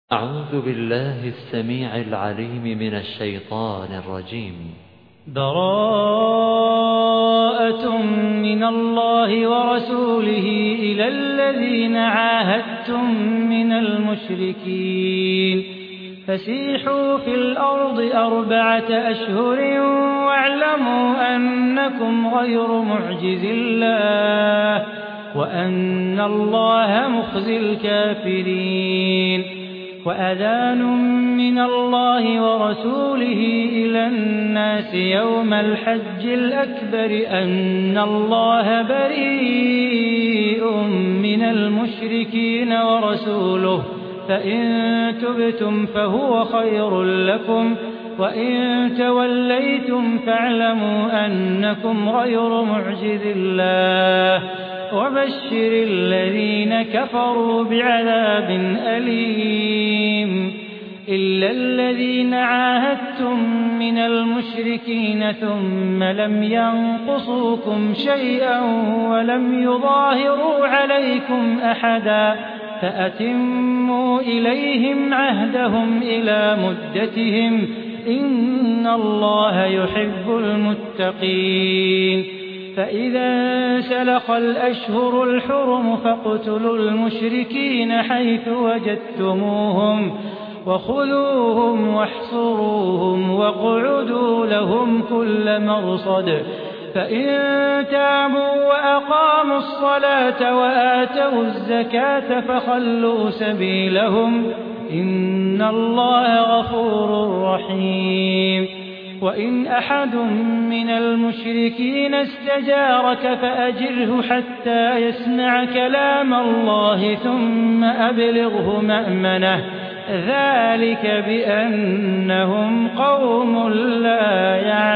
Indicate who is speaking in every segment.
Speaker 1: أعوذ بالله السميع العليم من الشيطان الرجيم.
Speaker 2: براءة من الله ورسوله إلى الذين عاهدتم من المشركين فسيحوا في الأرض 4 أشهر واعلموا أنكم غير معجز الله وأن الله مخزي الكافرين. وأذان من الله ورسوله إلى الناس يوم الحج الأكبر أن الله بريء من المشركين ورسوله فإن تبتم فهو خير لكم وإن توليتم فاعلموا أنكم غير معجز الله وبشر الذين كفروا بعذاب أليم. إلا الذين عاهدتم من المشركين ثم لم ينقصوكم شيئا ولم يظاهروا عليكم أحدا فأتموا إليهم عهدهم إلى مدتهم إن الله يحب المتقين. فإذا سلخ الأشهر الحرم فاقتلوا المشركين حيث وجدتموهم وخذوهم واحصروهم واقعدوا لهم كل مرصد. فإن تابوا وأقاموا الصلاة وآتوا الزكاة فخلوا سبيلهم إن الله غفور رحيم. وإن أحد من المشركين استجارك فأجره حتى يسمع كلام الله ثم أبلغه مأمنه ذلك بأنهم قوم لا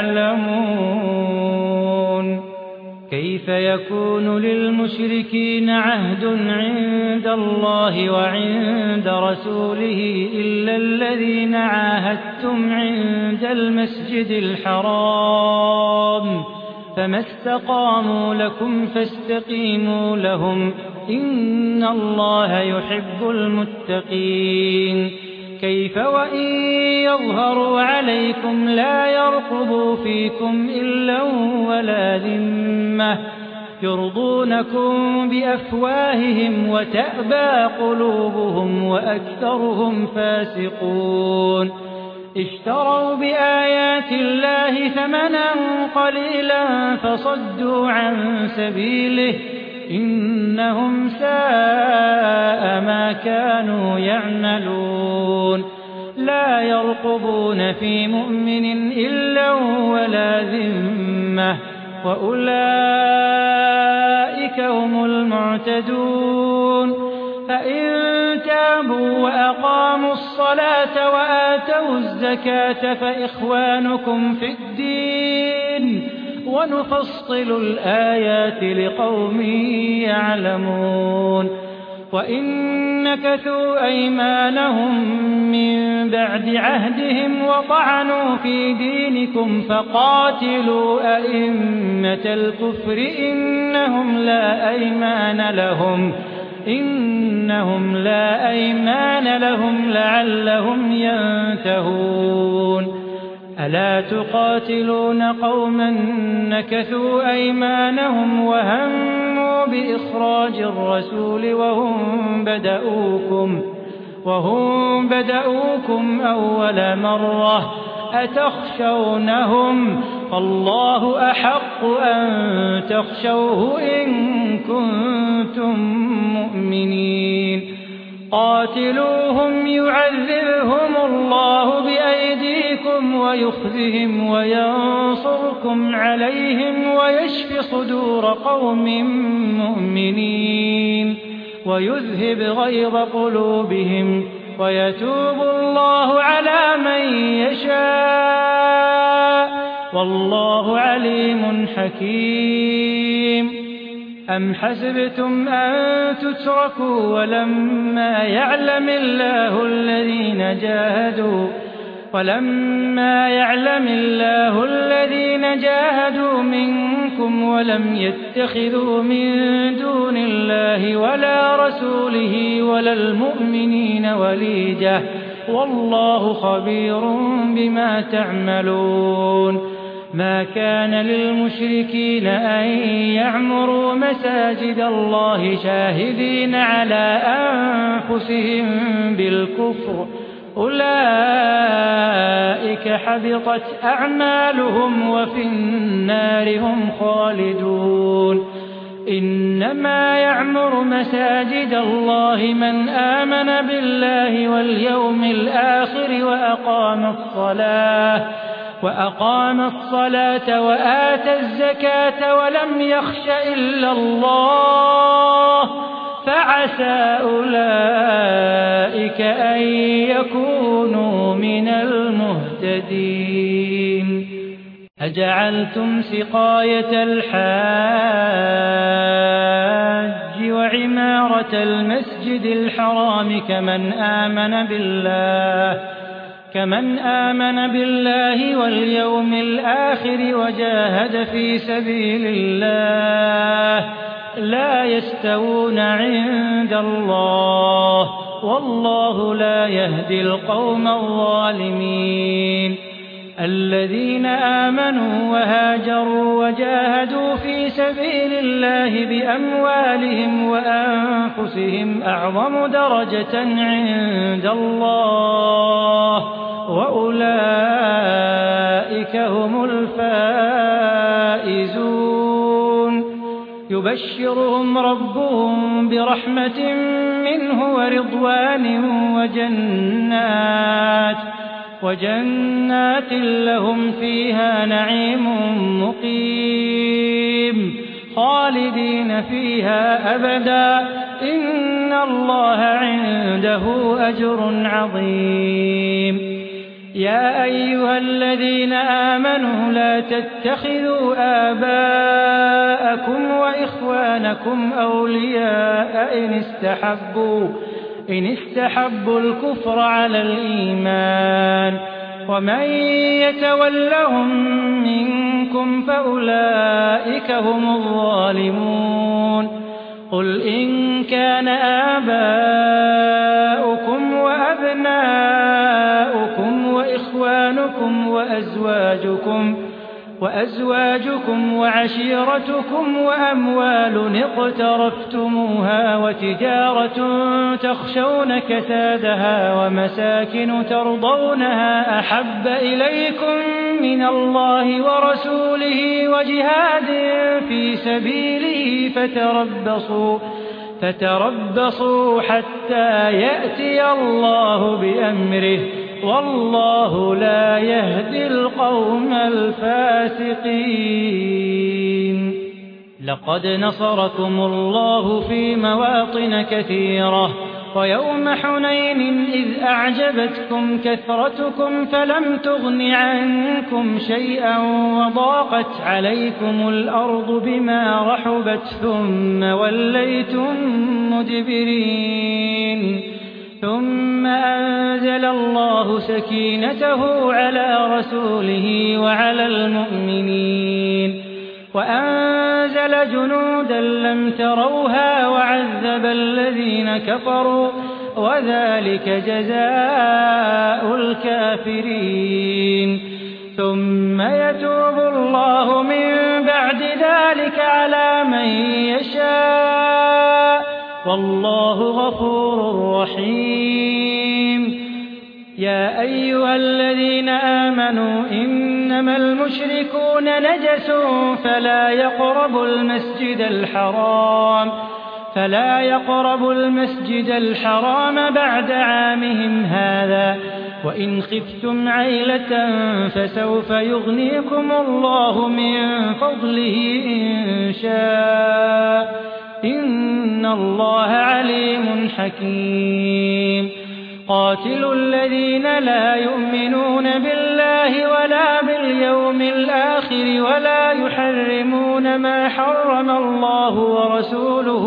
Speaker 2: يعلمون. كيف يكون للمشركين عهد عند الله وعند رسوله إلا الذين عاهدتم عند المسجد الحرام فما استقاموا لكم فاستقيموا لهم إن الله يحب المتقين. كيف وإن يظهروا عليكم لا يرقبوا فيكم إلا ولا ذمة يرضونكم بأفواههم وتأبى قلوبهم وأكثرهم فاسقون. اشتروا بآيات الله ثمنا قليلا فصدوا عن سبيله إنهم ساء ما كانوا يعملون. لا يرقبون في مؤمن إلا ولا ذمة وأولئك هم المعتدون. فإن تابوا وأقاموا الصلاة وآتوا الزكاة فإخوانكم في الدين ونفصل الآيات لقوم يعلمون. وإن نكثوا أيمانهم من بعد عهدهم وطعنوا في دينكم فقاتلوا أئمة الكفر إنهم لا أيمان لهم لعلهم ينتهون. ألا تقاتلون قوما نكثوا أيمانهم وهموا بإخراج الرسول وهم بدؤوكم أول مرة أتخشونهم فالله أحق أن تخشوه إن كنتم مؤمنين. قاتلوهم يعذبهم الله بأيديكم ويخزهم وينصركم عليهم ويشف صدور قوم مؤمنين ويذهب غيظ قلوبهم ويتوب الله على من يشاء والله عليم حكيم. أم حسبتم أن تتركوا ولما يعلم الله الذين جاهدوا منكم منكم ولم يتخذوا من دون الله ولا رسوله ولا المؤمنين وليجة والله خبير بما تعملون ما كان للمشركين أن يعمروا مساجد الله شاهدين على أنفسهم بالكفر أولئك حبطت أعمالهم وفي النار هم خالدون إنما يعمر مساجد الله من آمن بالله واليوم الآخر وأقام الصلاة وآتى الزكاة ولم يخش إلا الله فعسى أولئك أن يكونوا من المهتدين أجعلتم سقاية الحاج وعمارة المسجد الحرام كمن آمن بالله واليوم الآخر وجاهد في سبيل الله لا يستوون عند الله والله لا يهدي القوم الظالمين الذين آمنوا وهاجروا وجاهدوا في سبيل الله بأموالهم وأنفسهم أعظم درجة عند الله وأولئك هم الفائزون يبشرهم ربهم برحمة منه ورضوان وجنات لهم فيها نعيم مقيم خالدين فيها أبدا إن الله عنده أجر عظيم يا أيها الذين آمنوا لا تتخذوا آباءكم وإخوانكم أولياء إن استحبوا الكفر على الإيمان ومن يتولهم منكم فأولئك هم الظالمون قل إن كان آباؤكم وأبناؤكم وإخوانكم وأزواجكم وعشيرتكم وأموال اقترفتموها وتجارة تخشون كسادها ومساكن ترضونها أحب إليكم من الله ورسوله وجهاد في سبيله فتربصوا حتى يأتي الله بأمره والله لا يهدي القوم الفاسقين لقد نصركم الله في مواطن كثيرة ويوم حنين إذ أعجبتكم كثرتكم فلم تغن عنكم شيئا وضاقت عليكم الأرض بما رحبت ثم وليتم مدبرين ثم أنزل الله سكينته على رسوله وعلى المؤمنين وأنزل جنودا لم تروها وعذب الذين كفروا وذلك جزاء الكافرين ثم يتوب الله من بعد ذلك على من يشاء والله غفور رحيم يا أيها الذين آمنوا إنما المشركون نجس فلا يقربوا المسجد الحرام بعد عامهم هذا وإن خفتم عيلة فسوف يغنيكم الله من فضله إن شاء إن الله عليم حكيم قاتلوا الذين لا يؤمنون بالله ولا باليوم الآخر ولا يحرمون ما حرم الله ورسوله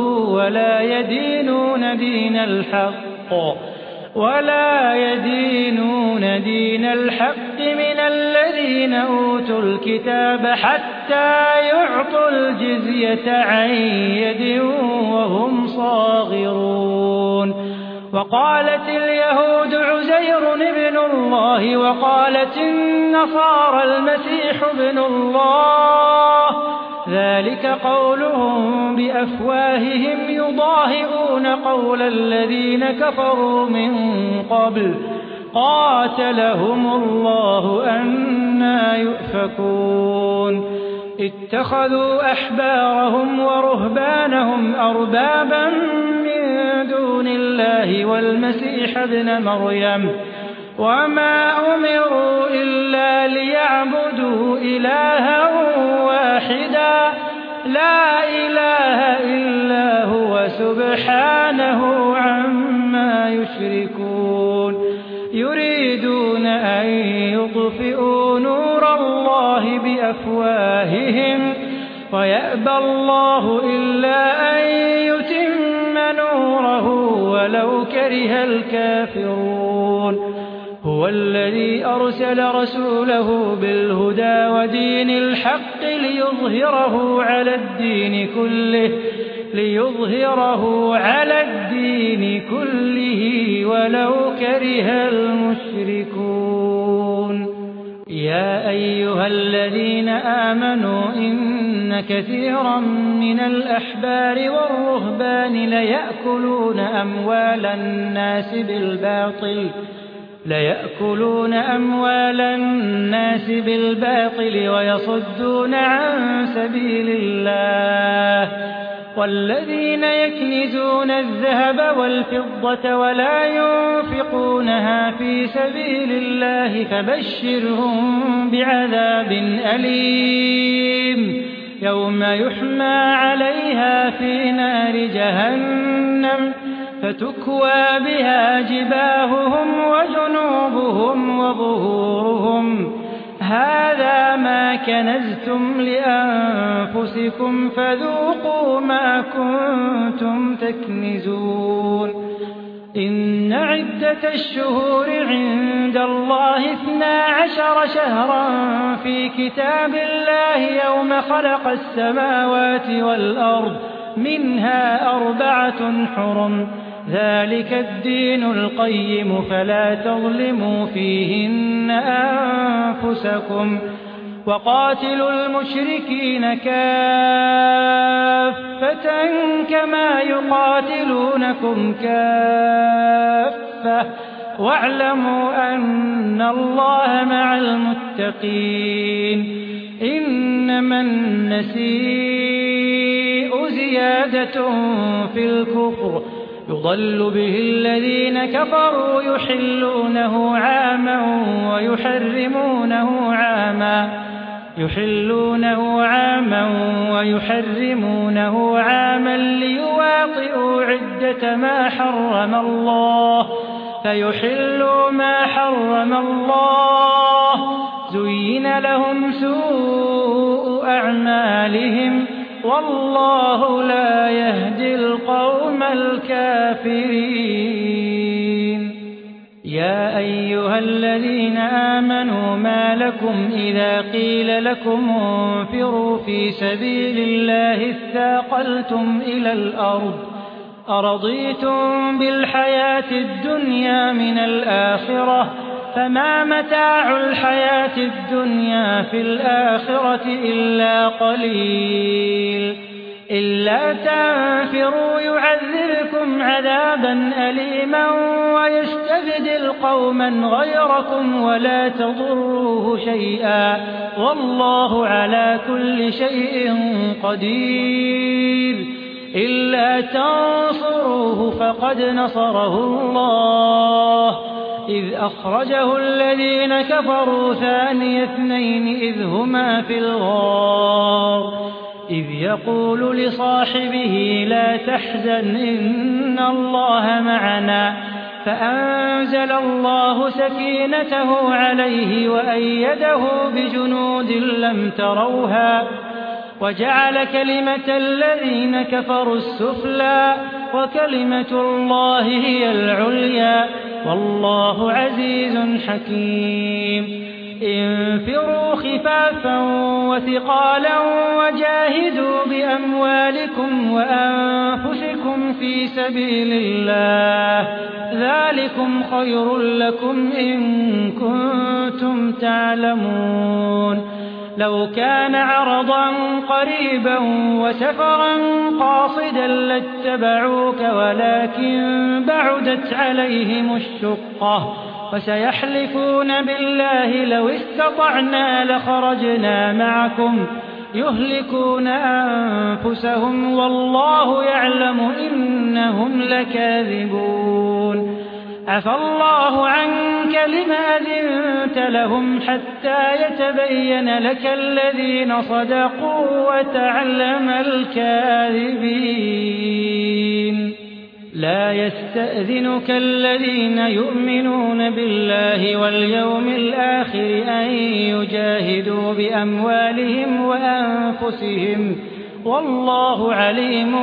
Speaker 2: ولا يدينون دين الحق من الذين أوتوا الكتاب حتى حتى يعطوا الجزية عن يد وهم صاغرون. وقالت اليهود عزير ابن الله وقالت النصارى المسيح ابن الله، ذلك قولهم بأفواههم يضاهئون قول الذين كفروا من قبل قاتلهم الله أنى يؤفكون. اتخذوا أحبارهم ورهبانهم أربابا من دون الله والمسيح ابن مريم وما أمروا إلا ليعبدوا إلها واحدا لا إله إلا هو سبحانه عما يشركون. يريدون أن يطفئوا نور الله بأفواههم ويأبى الله إلا أن يتم نوره ولو كره الكافرون. هو الذي أرسل رسوله بالهدى ودين الحق ليظهره على الدين كله ولو كره المشركون. يا أيها الذين آمنوا إن كثيرا من الأحبار والرهبان ليأكلون أموال الناس بالباطل ويصدون عن سبيل الله. والذين يكنزون الذهب والفضة ولا ينفقونها في سبيل الله فبشرهم بعذاب أليم يوم يحمى عليها في نار جهنم فتكوى بها جباههم وجنوبهم وظهورهم هذا ما كنزتم لأنفسكم فذوقوا ما كنتم تكنزون. إن عدة الشهور عند الله 12 شهرا في كتاب الله يوم خلق السماوات والأرض منها 4 حرم ذلك الدين القيم فلا تظلموا فيهن أنفسكم وقاتلوا المشركين كافة كما يقاتلونكم كافة واعلموا أن الله مع المتقين. إنما النسيء زيادة في الكفر يضل به الذين كفروا يحلونه عاما ويحرمونه عاما ليواطئوا عدة ما حرم الله فيحلوا ما حرم الله. زين لهم سوء أعمالهم والله لا يهدي القوم الكافرين. يا أيها الذين آمنوا ما لكم إذا قيل لكم انفروا في سبيل الله اثاقلتم إلى الأرض أرضيتم بالحياة الدنيا من الآخرة فما متاع الحياة الدنيا في الآخرة إلا قليل. إلا تنفروا يعذبكم عذابا أليما ويستبدل قوما غيركم ولا تضروه شيئا والله على كل شيء قدير. إلا تنصروه فقد نصره الله إذ أخرجه الذين كفروا ثاني اثنين إذ هما في الغار إذ يقول لصاحبه لا تحزن إن الله معنا فأنزل الله سكينته عليه وأيده بجنود لم تروها وجعل كلمة الذين كفروا السفلى وكلمة الله هي العليا والله عزيز حكيم. انفروا خفافا وثقالا وجاهدوا بأموالكم وأنفسكم في سبيل الله ذلكم خير لكم إن كنتم تعلمون لو كان عرضا قريبا وسفرا قاصدا لاتبعوك ولكن بعدت عليهم الشقة وسيحلفون بالله لو استطعنا لخرجنا معكم يهلكون أنفسهم والله يعلم إنهم لكاذبون عفى الله عنك لم أذنت لهم حتى يتبين لك الذين صدقوا وتعلم الكاذبين لا يستأذنك الذين يؤمنون بالله واليوم الآخر أن يجاهدوا بأموالهم وأنفسهم والله عليم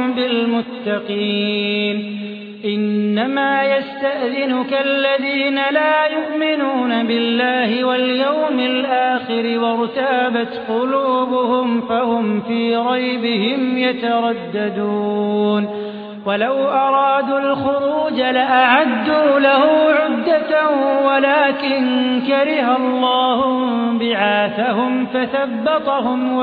Speaker 2: بالمتقين إنما يستأذنك الذين لا يؤمنون بالله واليوم الآخر وارتابت قلوبهم فهم في ريبهم يترددون ولو أرادوا الخروج لأعدوا له عدة ولكن كره الله بعاثهم فثبطهم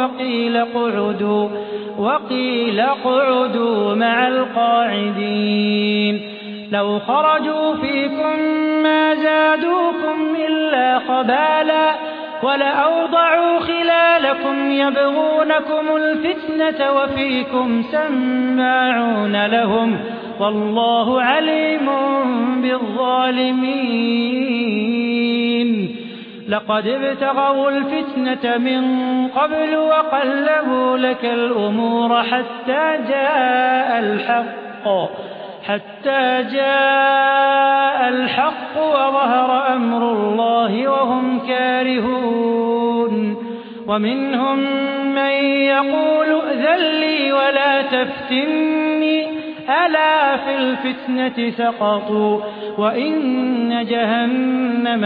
Speaker 2: وقيل اقعدوا مع القاعدين لو خرجوا فيكم ما زادوكم إلا خبالا ولأوضعوا خلالكم يبغونكم الفتنة وفيكم سماعون لهم والله عليم بالظالمين لقد ابتغوا الفتنة من قبل وقلبوا لك الأمور حتى جاء الحق وظهر أمر الله وهم كارهون ومنهم من يقول ائذن لي ولا تفتني ألا في الفتنة سقطوا وإن جهنم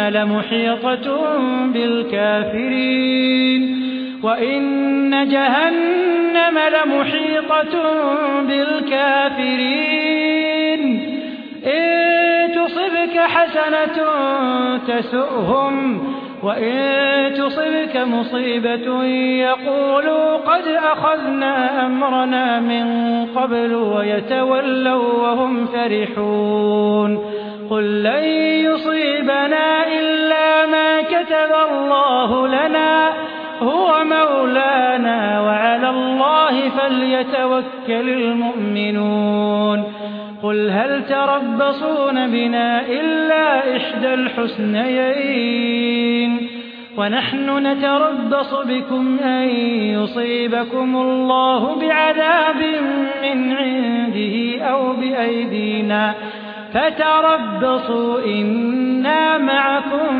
Speaker 2: لمحيطة بالكافرين إن تصبك حسنة تسؤهم وإن تصبك مصيبة يقولوا قد أخذنا أمرنا من قبل ويتولوا وهم فرحون قل لن يصيبنا إلا ما كتب الله لنا هو مولانا وعلى الله فليتوكل المؤمنون قل هل تربصون بنا إلا إحدى الحسنيين ونحن نتربص بكم أن يصيبكم الله بعذاب من عنده أو بأيدينا فتربصوا إنا معكم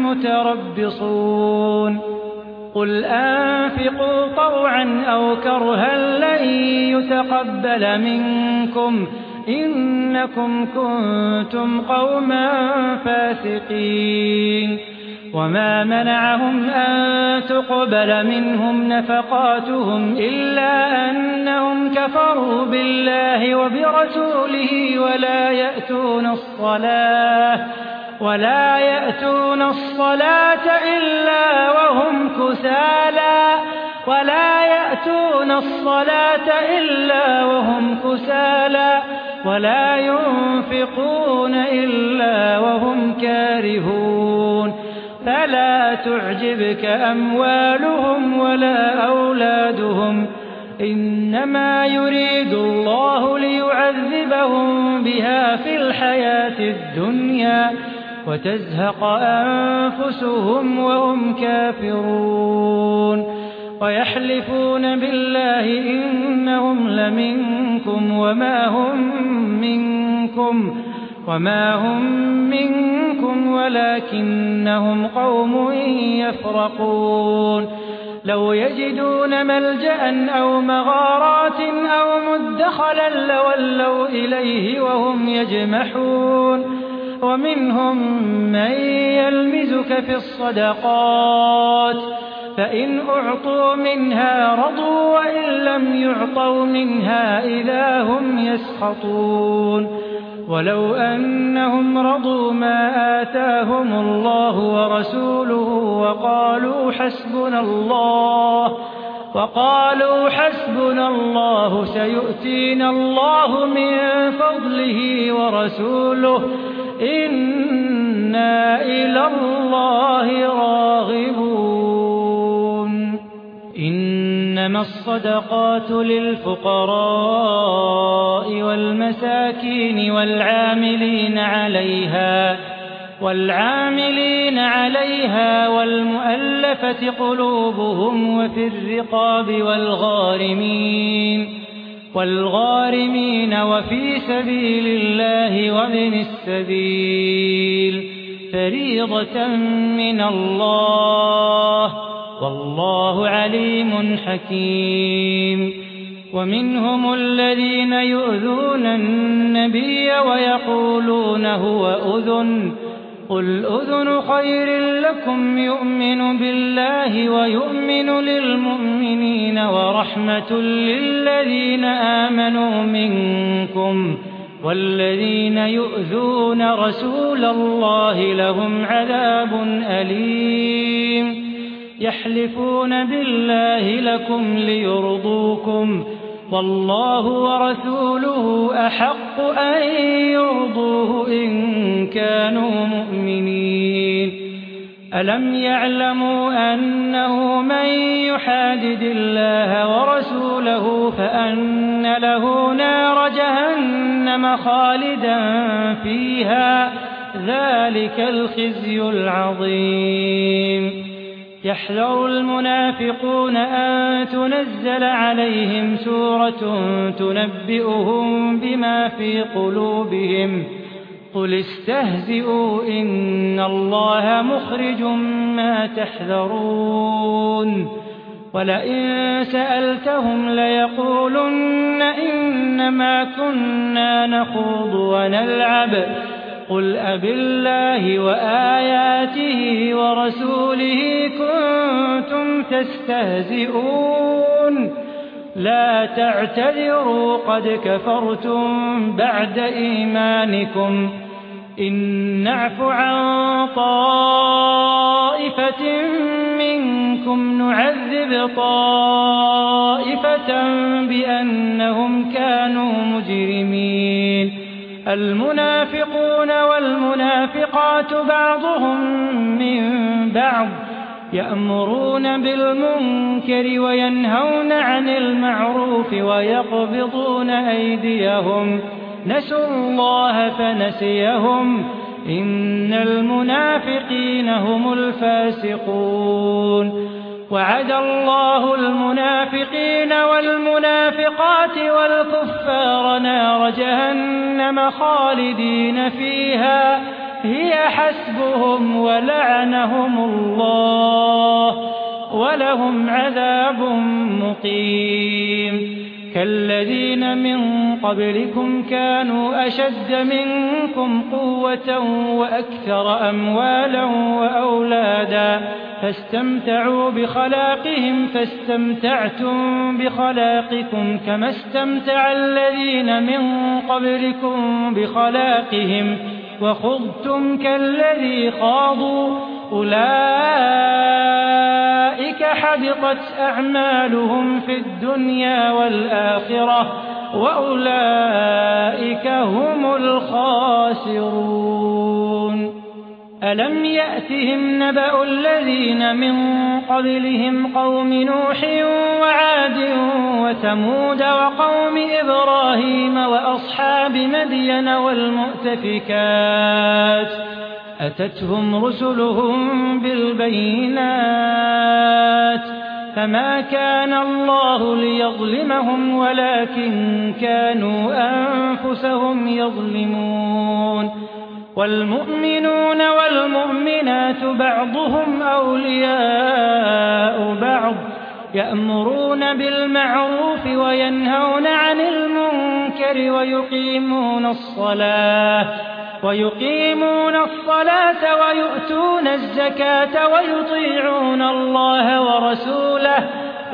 Speaker 2: متربصون قل أنفقوا طوعا أو كرها لن يتقبل منكم إنكم كنتم قوما فاسقين وما منعهم أن تقبل منهم نفقاتهم إلا أنهم كفروا بالله وبرسوله ولا يأتون الصلاة إلا وهم كسالى ولا ينفقون إلا وهم كارهون فلا تعجبك أموالهم ولا أولادهم إنما يريد الله ليعذبهم بها في الحياة الدنيا وتزهق أنفسهم وهم كافرون ويحلفون بالله إنهم لمنكم وما هم منكم ولكنهم قوم يفرقون لو يجدون ملجأ أو مغارات أو مدخلا لولوا إليه وهم يجمحون ومنهم من يلمزك تلك في الصدقات فإن أعطوا منها رضوا وإن لم يعطوا منها إذا هم يسخطون ولو أنهم رضوا ما آتاهم الله ورسوله وقالوا حسبنا الله سيؤتينا الله من فضله ورسوله إنا إلى الله راغبون إنما الصدقات للفقراء والمساكين والعاملين عليها والمؤلفة قلوبهم وفي الرقاب والغارمين وفي سبيل الله وابن السبيل فريضة من الله والله عليم حكيم ومنهم الذين يؤذون النبي ويقولون هو أذن قل أذن خير لكم يؤمن بالله ويؤمن للمؤمنين ورحمة للذين آمنوا منكم والذين يؤذون رسول الله لهم عذاب أليم يحلفون بالله لكم ليرضوكم والله ورسوله أحق أن يرضوه إن كانوا مؤمنين ألم يعلموا أنه من يحادد الله ورسوله فأن له نار جهنم خالدا فيها ذلك الخزي العظيم يحذر المنافقون أن تنزل عليهم سورة تنبئهم بما في قلوبهم قل استهزئوا إن الله مخرج ما تحذرون ولئن سألتهم ليقولن إنما كنا نخوض ونلعب قل أبالله وآياته ورسوله كنتم تستهزئون لا تعتذروا قد كفرتم بعد إيمانكم إن نعف عن طائفة منكم نعذب طائفة بأنهم كانوا مجرمين المنافقون والمنافقات بعضهم من بعض يأمرون بالمنكر وينهون عن المعروف ويقبضون أيديهم نسوا الله فنسيهم إن المنافقين هم الفاسقون وعد الله المنافقين والمنافقات والكفار نار جهنم خالدين فيها هي حسبهم ولعنهم الله ولهم عذاب مقيم كالذين من قبلكم كانوا أشد منكم قوة وأكثر أموالا وأولادا فاستمتعوا بخلاقهم فاستمتعتم بخلاقكم كما استمتع الذين من قبلكم بخلاقهم وخضتم كالذي خاضوا أولئك حبطت أعمالهم في الدنيا والآخرة وأولئك هم الخاسرون ألم يأتهم نبأ الذين من قبلهم قوم نوح وعاد وثمود وقوم إبراهيم وأصحاب مدين والمؤتفكات أتتهم رسلهم بالبينات فما كان الله ليظلمهم ولكن كانوا أنفسهم يظلمون والمؤمنون والمؤمنات بعضهم أولياء بعض يأمرون بالمعروف وينهون عن المنكر ويقيمون الصلاة ويقيمون الصلاة ويؤتون الزكاة ويطيعون الله ورسوله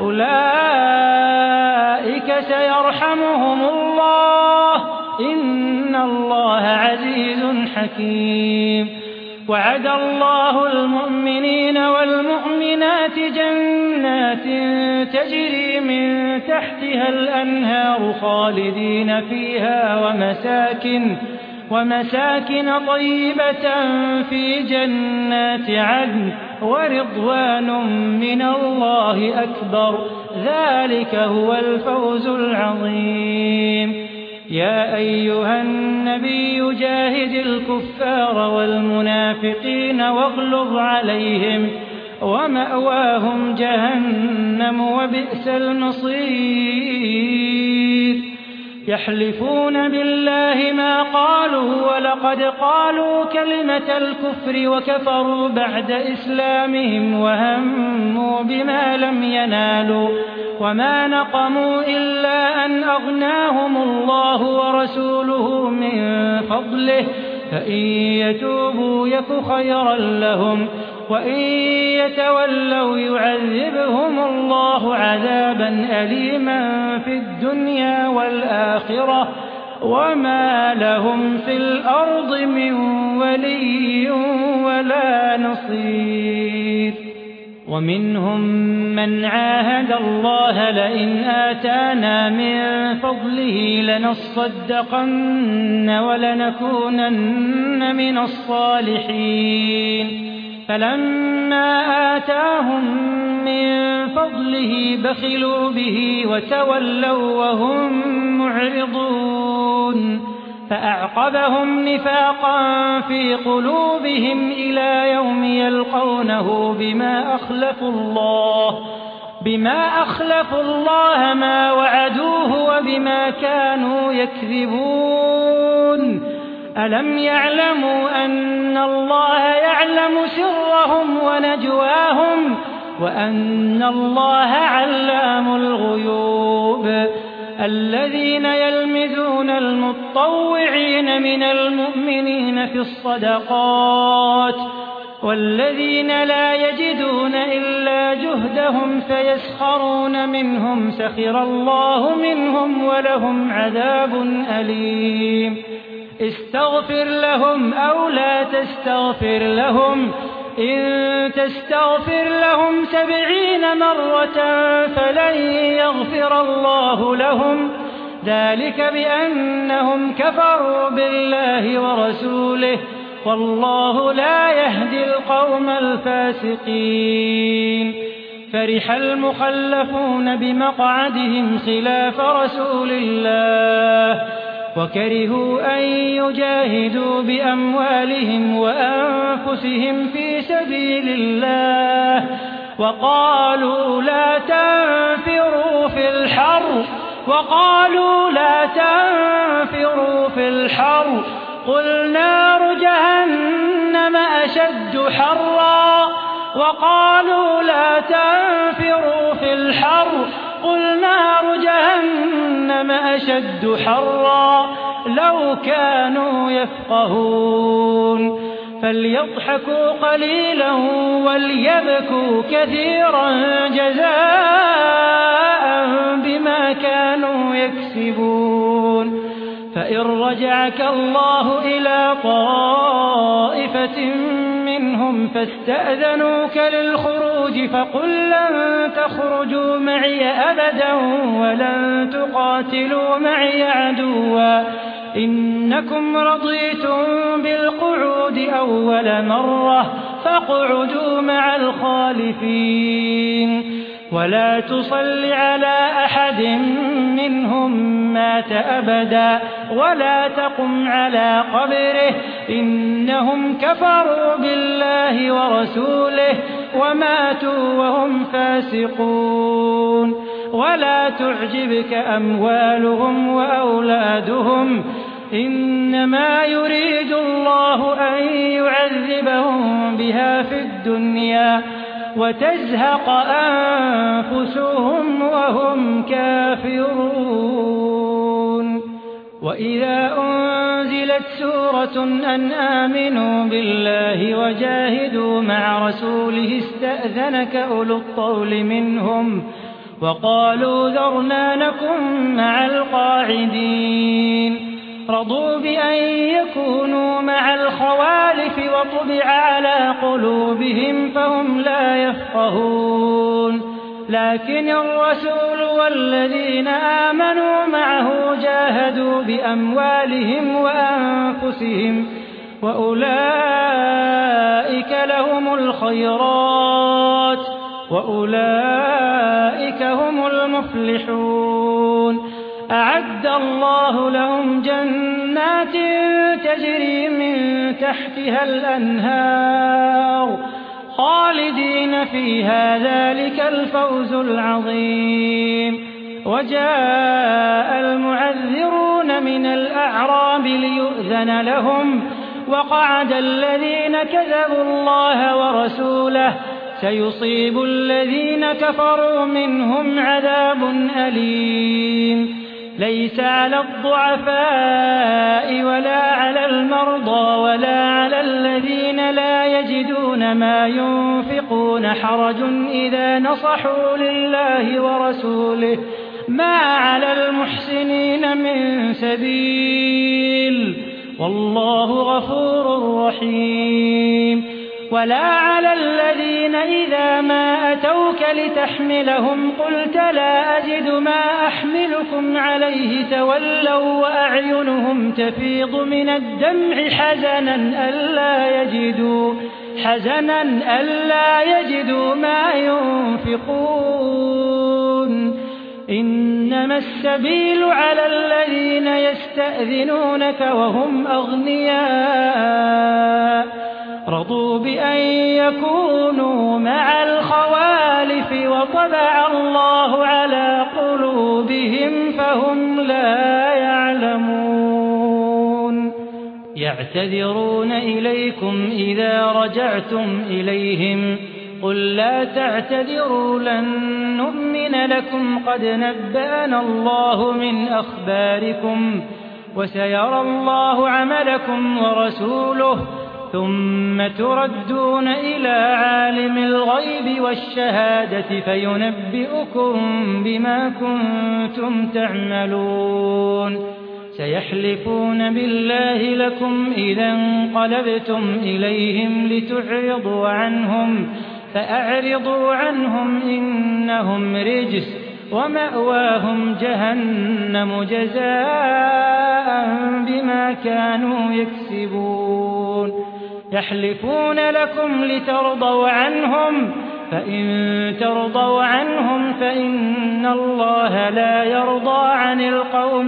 Speaker 2: أولئك سيرحمهم الله إن الله عزيز حكيم وعد الله المؤمنين والمؤمنات جنات تجري من تحتها الأنهار خالدين فيها ومساكن طيبة في جنات عدن ورضوان من الله أكبر ذلك هو الفوز العظيم يا أيها النبي جاهد الكفار والمنافقين واغلظ عليهم ومأواهم جهنم وبئس المصير يحلفون بالله ما قالوا ولقد قالوا كلمة الكفر وكفروا بعد إسلامهم وهموا بما لم ينالوا وما نقموا إلا أن أغناهم الله ورسوله من فضله فإن يتوبوا يك خيرا لهم وإن يتولوا يعذبهم الله عذابا أليما في الدنيا والآخرة وما لهم في الأرض من ولي ولا نصير ومنهم من عاهد الله لئن آتانا من فضله لنصدقن ولنكونن من الصالحين فلما آتاهم من فضله بخلوا به وتولوا وهم معرضون فأعقبهم نفاقا في قلوبهم إلى يوم يلقونه بما أخلفوا الله ما وعدوه وبما كانوا يكذبون ألم يعلموا أن الله يعلم سرهم ونجواهم وأن الله علام الغيوب الذين يلمزون المطوعين من المؤمنين في الصدقات والذين لا يجدون إلا جهدهم فيسخرون منهم سخر الله منهم ولهم عذاب أليم استغفر لهم أو لا تستغفر لهم إن تستغفر لهم 70 مرة فلن يغفر الله لهم ذلك بأنهم كفروا بالله ورسوله والله لا يهدي القوم الفاسقين فرح المخلفون بمقعدهم خلاف رسول الله وكرهوا أن يجاهدوا بأموالهم وأنفسهم في سبيل الله وقالوا لا تنفروا في الحر قل نار جهنم أشد حرا وقالوا لا تنفروا في الحر قل نار جهنم أشد حرا لو كانوا يفقهون فليضحكوا قليلا وليبكوا كثيرا جزاء بما كانوا يكسبون فإن رجعك الله إلى طائفة منهم فاستأذنوك للخروج فقل لن تخرجوا معي أبدا ولن تقاتلوا معي عدوا إنكم رضيتم بالقعود أول مرة فاقعدوا مع الخالفين ولا تصل على أحد منهم مات أبدا ولا تقم على قبره إنهم كفروا بالله ورسوله وماتوا وهم فاسقون ولا تعجبك أموالهم وأولادهم إنما يريد الله أن يعذبهم بها في الدنيا وتزهق أنفسهم وهم كافرون وإذا أنزلت سورة أن آمنوا بالله وجاهدوا مع رسوله استأذنك أولو الطول منهم وقالوا ذرنا نكن مع القاعدين رضوا بأن يكونوا مع الخوالف وطبع على قلوبهم فهم لا يفقهون لكن الرسول والذين آمنوا معه جاهدوا بأموالهم وأنفسهم وأولئك لهم الخيرات وأولئك هم المفلحون أعد الله لهم جنات تجري من تحتها الأنهار خالدين فيها ذلك الفوز العظيم وجاء المعذرون من الأعراب ليؤذن لهم وقعد الذين كذبوا الله ورسوله سيصيب الذين كفروا منهم عذاب أليم ليس على الضعفاء ولا على المرضى ولا على الذين لا يجدون ما ينفقون حرج إذا نصحوا لله ورسوله ما على المحسنين من سبيل والله غفور رحيم ولا على الذين إذا ما أتوك لتحملهم قلت لا أجد ما أحملكم عليه تولوا وأعينهم تفيض من الدمع حزنا ألا يجدوا ما ينفقون إنما السبيل على الذين يستأذنونك وهم أغنياء رضوا بأن يكونوا مع الخوالف وطبع الله على قلوبهم فهم لا يعلمون يعتذرون إليكم إذا رجعتم إليهم قل لا تعتذروا لن نؤمن لكم قد نبأنا الله من أخباركم وسيرى الله عملكم ورسوله ثم تردون إلى عالم الغيب والشهادة فينبئكم بما كنتم تعملون سيحلفون بالله لكم إذا انقلبتم إليهم لتعرضوا عنهم فأعرضوا عنهم إنهم رجس ومأواهم جهنم جزاء بما كانوا يكسبون يحلفون لكم لترضوا عنهم فإن ترضوا عنهم فإن الله لا يرضى عن القوم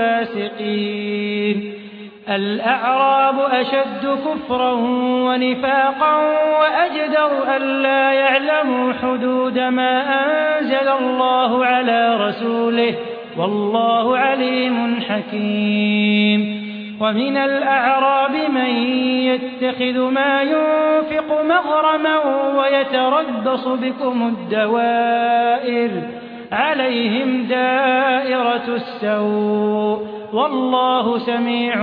Speaker 2: الفاسقين الأعراب أشد كفرا ونفاقا وأجدر ألا يعلموا حدود ما أنزل الله على رسوله والله عليم حكيم ومن الأعراب من يتخذ ما ينفق مغرما ويتربص بكم الدوائر عليهم دائرة السوء والله سميع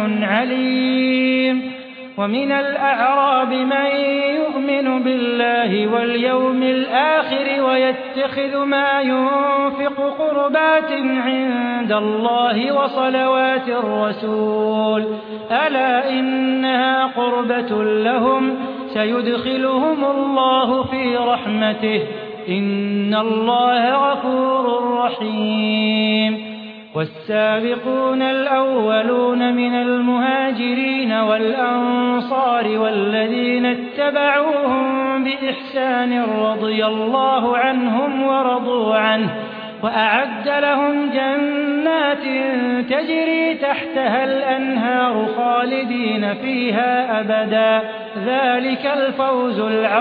Speaker 2: عليم ومن الأعراب من يؤمن بالله واليوم الآخر ويتخذ ما ينفق قربات عند الله وصلوات الرسول ألا إنها قربة لهم سيدخلهم الله في رحمته إن الله غفور رحيم والسابقون الأولون من المهاجرين والأنصار والذين اتبعوهم بإحسان رضي الله عنهم ورضوا عنه وأعد لهم جنات تجري تحتها الأنهار خالدين فيها أبدا ذلك الفوز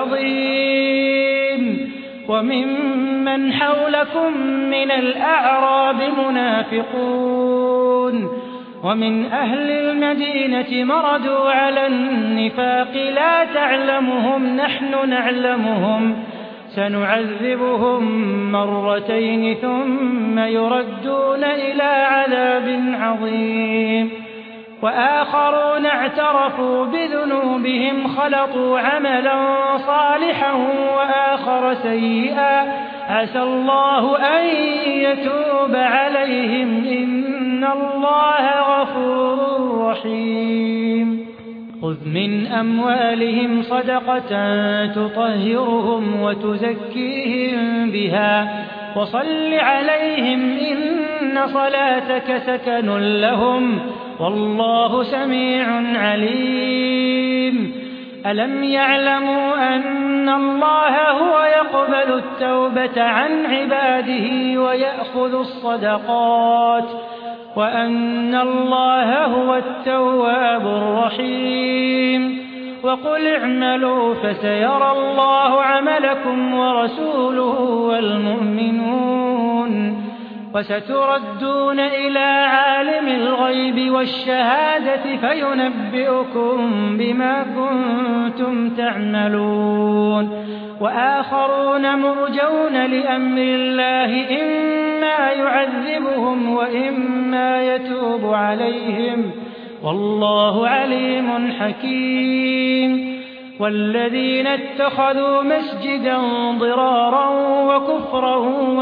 Speaker 2: العظيم وممن حولكم من الأعراب منافقون ومن أهل المدينة مردوا على النفاق لا تعلمهم نحن نعلمهم سنعذبهم مرتين ثم يردون إلى عذاب عظيم وآخرون اعترفوا بذنوبهم خلطوا عملا صالحا وآخر سيئا عسى الله أن يتوب عليهم إن الله غفور رحيم خذ من أموالهم صدقة تطهرهم وتزكيهم بها وصل عليهم إن صلاتك سكن لهم والله سميع عليم ألم يعلموا أن الله هو يقبل التوبة عن عباده ويأخذ الصدقات وأن الله هو التواب الرحيم وقل اعملوا فسيرى الله عملكم ورسوله والمؤمنون وستردون إلى عالم الغيب والشهادة فينبئكم بما كنتم تعملون وآخرون مرجون لأمر الله إما يعذبهم وإما يتوب عليهم والله عليم حكيم والذين اتخذوا مسجدا ضرارا وكفرا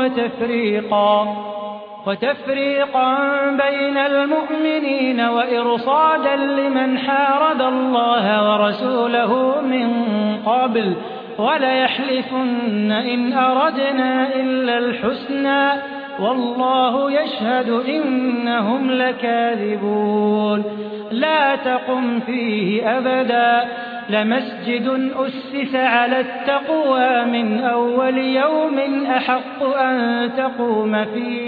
Speaker 2: وتفريقا بين المؤمنين وإرصادا لمن حارب الله ورسوله من قبل وليحلفن إن أردنا إلا الحسنى والله يشهد إنهم لكاذبون لا تقم فيه أبدا لمسجد أسس على التقوى من أول يوم أحق أن تقوم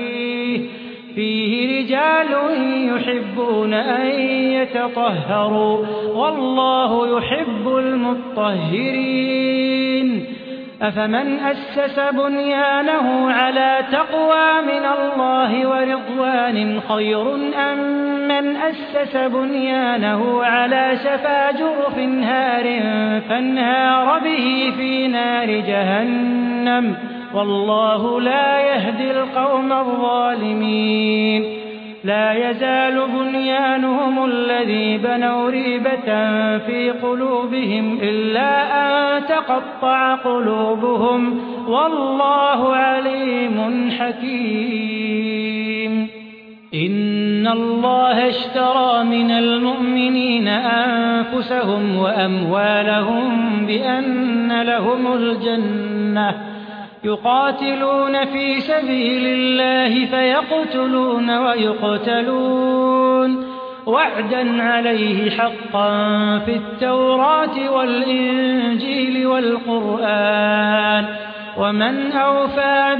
Speaker 2: فيه رجال يحبون أن يتطهروا والله يحب المطهرين أفمن أسس بنيانه على تقوى من الله ورضوان خير أم من أسس بنيانه على شفا جرف هار فانهار به في نار جهنم والله لا يهدي القوم الظالمين لا يزال بنيانهم الذي بنوا ريبة في قلوبهم إلا أن تقطع قلوبهم والله عليم حكيم إن الله اشترى من المؤمنين أنفسهم وأموالهم بأن لهم الجنة يقاتلون في سبيل الله فيقتلون ويقتلون وعدا عليه حقا في التوراة والإنجيل والقرآن ومن أوفى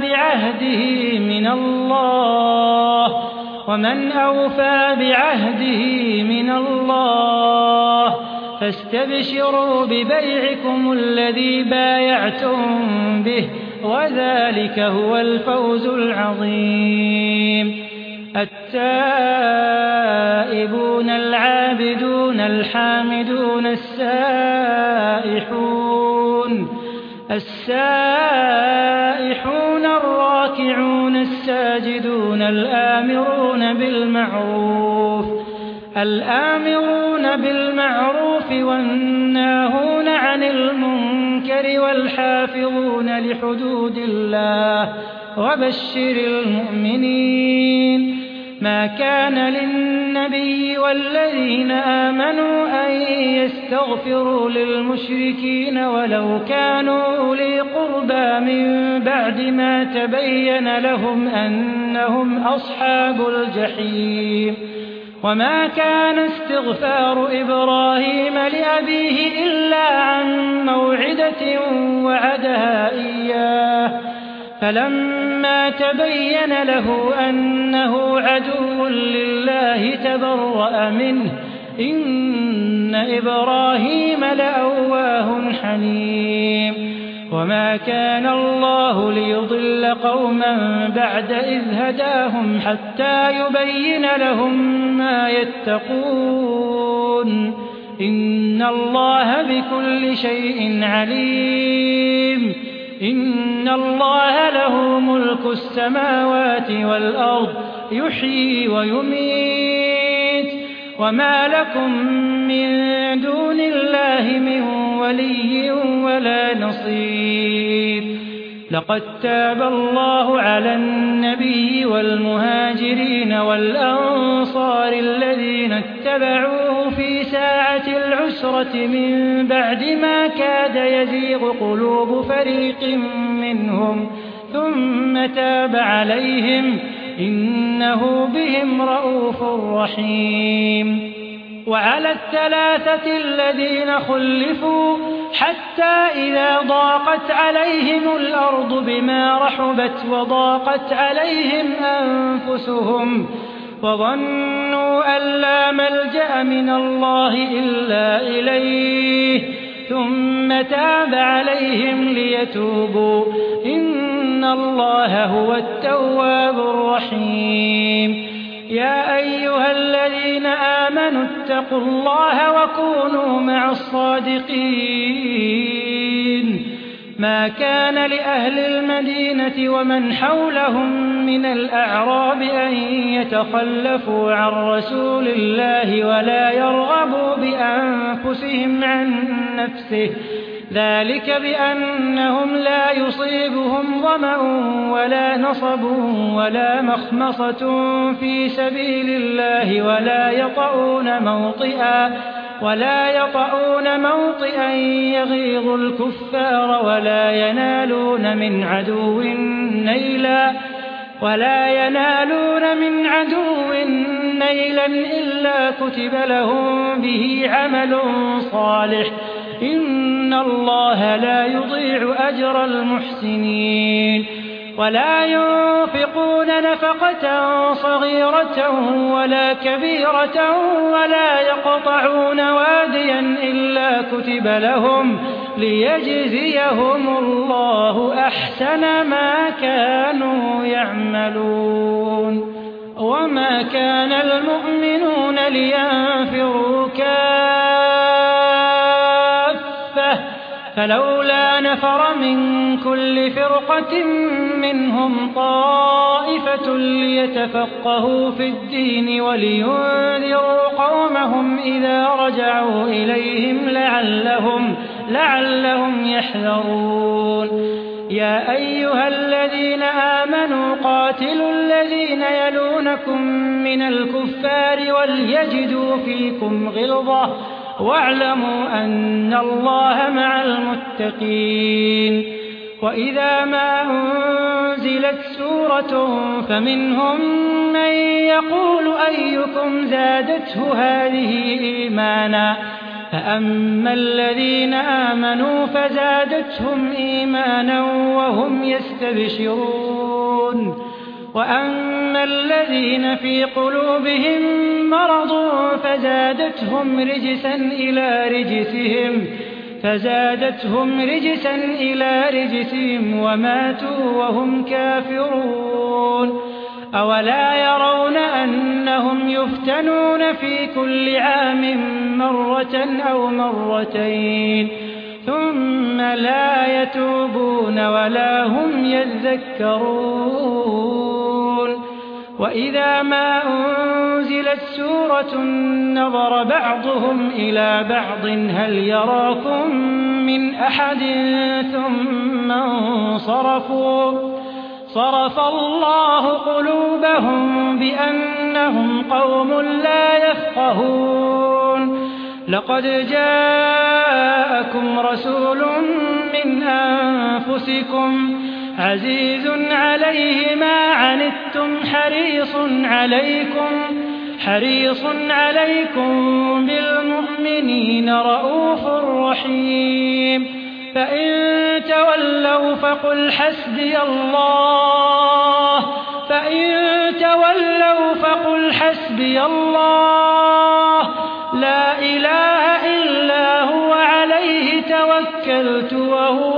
Speaker 2: بعهده من الله فاستبشروا ببيعكم الذي بايعتم به وذلك هو الفوز العظيم التائبون العابدون الحامدون السائحون الراكعون الساجدون الآمرون بالمعروف والناهون عن المنكر والحافظون لحدود الله وبشر المؤمنين ما كان للنبي والذين آمنوا أن يستغفروا للمشركين ولو كانوا أولي قربى من بعد ما تبين لهم أنهم أصحاب الجحيم وما كان استغفار إبراهيم لأبيه إلا عن موعدة وعدها إياه فلما تبين له أنه عدو لله تبرأ منه إن إبراهيم لأواه حليم وما كان الله ليضل قوما بعد إذ هداهم حتى يبين لهم ما يتقون إن الله بكل شيء عليم إن الله له ملك السماوات والأرض يحيي ويميت وما لكم من دون الله من ولي ولا نصير لقد تاب الله على النبي والمهاجرين والأنصار الذين اتبعوه في ساعة العسرة من بعد ما كاد يزيغ قلوب فريق منهم ثم تاب عليهم إنه بهم رءوف رحيم وعلى الثلاثة الذين خلفوا حتى إذا ضاقت عليهم الأرض بما رحبت وضاقت عليهم أنفسهم وظنوا أن لا ملجأ من الله إلا إليه ثم تاب عليهم ليتوبوا إن الله هو التواب الرحيم يا أيها الذين آمنوا اتقوا الله وكونوا مع الصادقين ما كان لأهل المدينة ومن حولهم من الأعراب أن يتخلفوا عن رسول الله ولا يرغبوا بأنفسهم عن نفسه ذلك بأنهم لا يصيبهم ظمأ ولا نصب ولا مخمصة في سبيل الله ولا يطؤون موطئا يغيظ الكفار ولا ينالون من عدو نيلا إلا كتب لهم به عمل صالح إن الله لا يضيع أجر المحسنين ولا ينفقون نفقة صغيرة ولا كبيرة ولا يقطعون واديا إلا كتب لهم ليجزيهم الله أحسن ما كانوا يعملون وما كان المؤمنون لينفروا كافة فلولا نفر من كل فرقة منهم طائفة ليتفقهوا في الدين ولينذروا قومهم إذا رجعوا إليهم لعلهم يحذرون يا أيها الذين آمنوا قاتلوا الذين يلونكم من الكفار وليجدوا فيكم غلظة واعلموا أن الله مع المتقين وإذا ما أنزلت سورة فمنهم من يقول أيكم زادته هذه إيمانا فأما الذين آمنوا فزادتهم إيمانا وهم يستبشرون وأما الذين في قلوبهم مرض فزادتهم رجسا إلى رجسهم وماتوا وهم كافرون أولا يرون أنهم يفتنون في كل عام مرة أو مرتين ثم لا يتوبون ولا هم يذكرون وإذا ما أنزلت سورة نظر بعضهم إلى بعض هل يراكم من أحد ثم انصرفوا صرف الله قلوبهم بأنهم قوم لا يفقهون لقد جاءكم رسول من أنفسكم عزيز عليه ما عنتم حريص عليكم بالمؤمنين رءوف رحيم فإن تولوا فقل حسبي الله لا إله إلا هو عليه توكلت وهو